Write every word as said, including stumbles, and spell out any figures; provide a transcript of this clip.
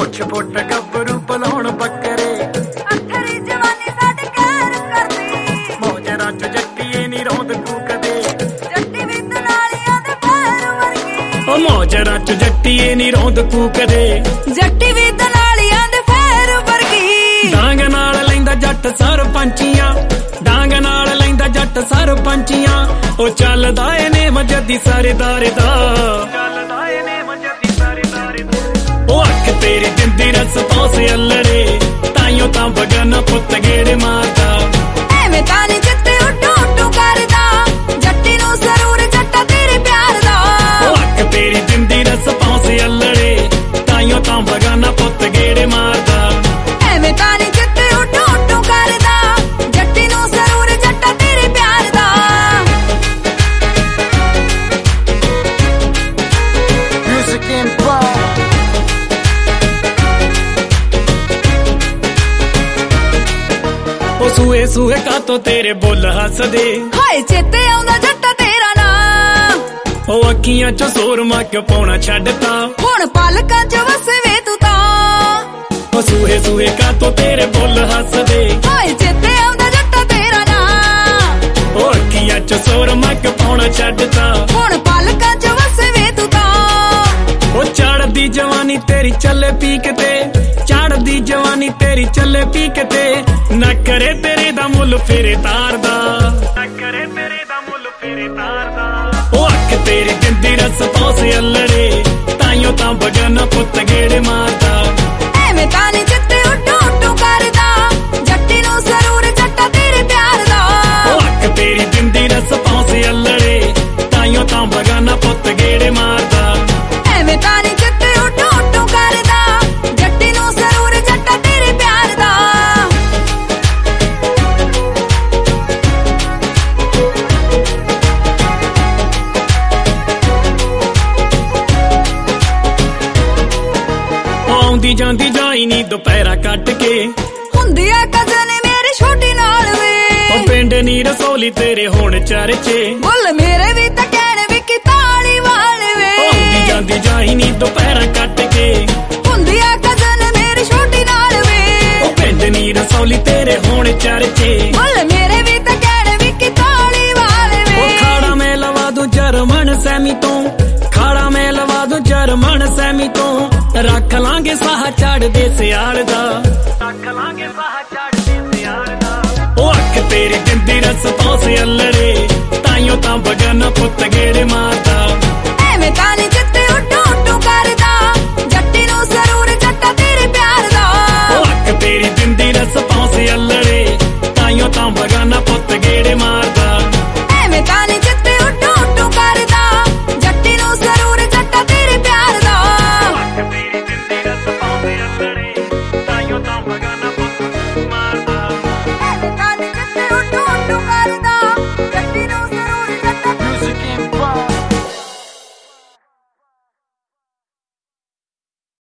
कुछ फुट गबरू पलाउण बकरे अखरी जवानी साडी कहर करदी मौजरा च जट्टीए नी रौंद कूकदे जट्टी विद नालियां दे पैर वर्गी ओ मौजरा च जट्टीए नी रौंद कूकदे जट्टी विद नालियां दे पैर वर्गी डांग नाल लैंदा जट सरपंचियां डांग नाल लैंदा जट सरपंचियां ओ चलदा ए ने मजदी सरदार दा चलदा ए ने मजदी सरदार दा ओ अख तेरी जिंदी रस पासे अल्लड़े ताइयों तां बगन पुत गेड़े मारदा एवें तां नी जित्ते उड्डू उड्डू करदा जट्टी नूं जरूर जट्टा तेरे प्यार दा ओ अख तेरी जिंदी रस पासे अल्लड़े ताइयों तां बगन पुत गेड़े मारदा एवें तां नी जित्ते उड्डू उड्डू करदा जट्टी नूं जरूर जट्टा तेरे प्यार दा म्यूजिक एम्पायर ओ सूए सूए का तो तेरे बोल हसदे हाय चेते आउंदा जट्टा तेरा नाम ओ अखियां चो सोरमा क्यों पौना छड्डता हुण पालकां च वसे वे तू तां ओ सूए सूए का तो तेरे बोल हसदे हाय चेते आउंदा जट्टा तेरा नाम ओ अखियां चो सोरमा क्यों पौना छड्डता हुण पालकां च वसे वे तू तां ओ चढ़दी जवानी तेरी चले पीक ते चढ़दी जवानी तेरी चले पीक ते न करे तेरे दा मुल फेरे तार दा न करे तेरे दा मुल फेरे तार दा ओ अख तेरी जिंदी रस पासे अल्लड़े ताइयों तां बगन पुत गेड़े मारदा एवें तां नी जित्ते उड्डू उड्डू करदा जट्टी नूं जरूर जट्टा तेरे प्यार दा ओ अख तेरी जिंदी रस पासे अल्लड़े ताइयों तां बगन पुत गेड़े मारदा एवें तां नी जित्ते उड्डू उड्डू करदा जट्टी नूं जरूर जट्टा तेरे प्यार दा आउंदी जांदी जाई नी दुपहरा कट के हुंदी आ कजन मेरी छोटी नाल वे ओ पिंड नी रसोली तेरे होण चर्चे बुल मेरे भी तां कहण वी कि ताली वाल वे आउंदी जांदी जाई नी दुपहरा कट के हुंदी आ कजन मेरी छोटी नाल वे ओ पिंड नी रसोली तेरे होण चर्चे बुल मेरे भी तां कहण वी कि ताली वाल वे ओ खाड़ा मैं लवा दूं जर्मन सैमी तो खाड़ा मैं लवा दूं जर्मन सैमी तो रख लांगे साह चढ़ दे सियाल दा रख लांगे साह चढ़ दे सियाल दा ओ अख तेरी जिंदी रस पासे अल्लड़े ताइयों तां बगन पुत गेड़े मारदा